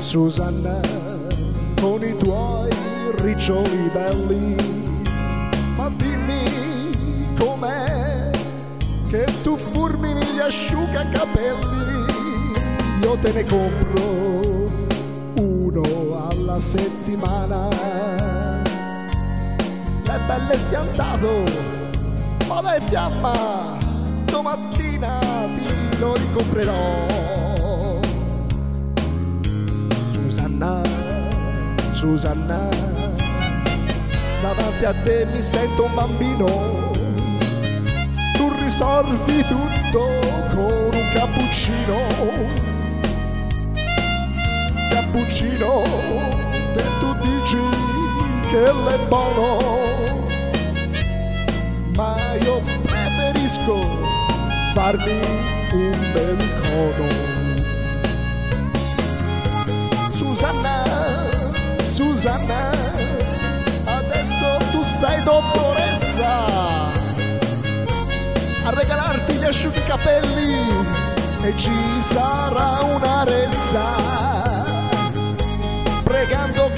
Susanna, con i tuoi riccioli belli, ma dimmi com'è che tu fulmini gli asciugacapelli. Io te ne compro uno alla settimana, è bello stiantato, ma dai fiamma, domattina ti lo ricomprerò. Susanna, Susanna, davanti a te mi sento un bambino, tu risolvi tutto con un cappuccino, cappuccino, e tu dici che è buono, ma io preferisco farmi un bel cono. Susanna, Susanna, adesso tu sei dottoressa a regalarti gli asciugacapelli e ci sarà una ressa, pregando